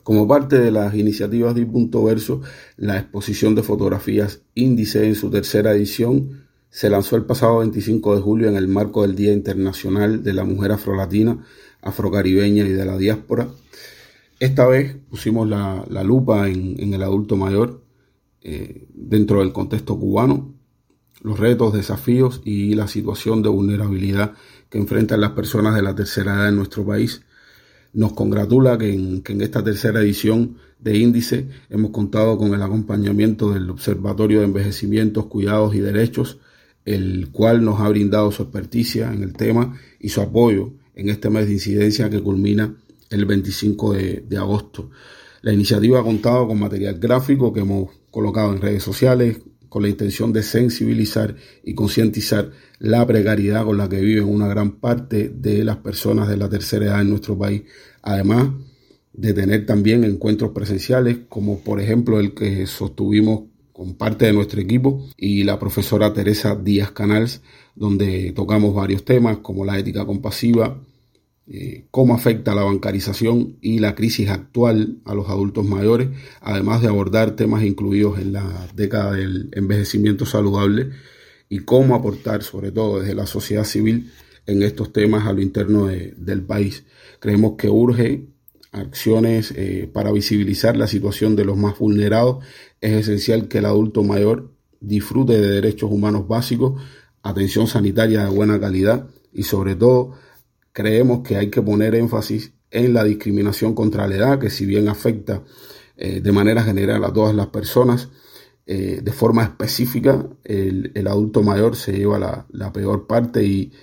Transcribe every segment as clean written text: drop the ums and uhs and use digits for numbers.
Como parte de las iniciativas de Punto Verso, la exposición de fotografías Índice en su tercera edición se lanzó el pasado 25 de julio en el marco del Día Internacional de la Mujer Afrolatina, Afrocaribeña y de la Diáspora. Esta vez pusimos la lupa en el adulto mayor dentro del contexto cubano, los retos, desafíos y la situación de vulnerabilidad que enfrentan las personas de la tercera edad en nuestro país. Nos congratula que en esta tercera edición de Índice hemos contado con el acompañamiento del Observatorio de Envejecimientos, Cuidados y Derechos, el cual nos ha brindado su experticia en el tema y su apoyo en este mes de incidencia que culmina el 25 de agosto. La iniciativa ha contado con material gráfico que hemos colocado en redes sociales con la intención de sensibilizar y concientizar la precariedad con la que viven una gran parte de las personas de la tercera edad en nuestro país, además de tener también encuentros presenciales, como por ejemplo el que sostuvimos con parte de nuestro equipo y la profesora Teresa Díaz Canals, donde tocamos varios temas como la ética compasiva, cómo afecta la bancarización y la crisis actual a los adultos mayores, además de abordar temas incluidos en la década del envejecimiento saludable y cómo aportar, sobre todo desde la sociedad civil, en estos temas a lo interno del país. Creemos que urge acciones para visibilizar la situación de los más vulnerados. Es esencial que el adulto mayor disfrute de derechos humanos básicos, atención sanitaria de buena calidad y sobre todo creemos que hay que poner énfasis en la discriminación contra la edad, que si bien afecta de manera general a todas las personas, de forma específica el adulto mayor se lleva la peor parte y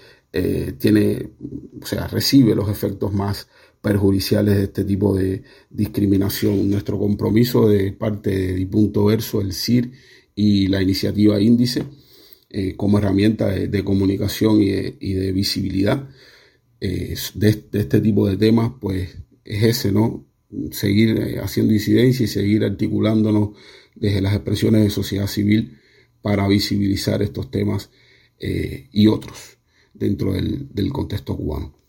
recibe los efectos más perjudiciales de este tipo de discriminación. Nuestro compromiso de parte de Punto Verso, el CIR y la iniciativa Índice como herramienta de comunicación y de visibilidad de este tipo de temas, pues es ese, ¿no? Seguir haciendo incidencia y seguir articulándonos desde las expresiones de sociedad civil para visibilizar estos temas y otros dentro del contexto cubano.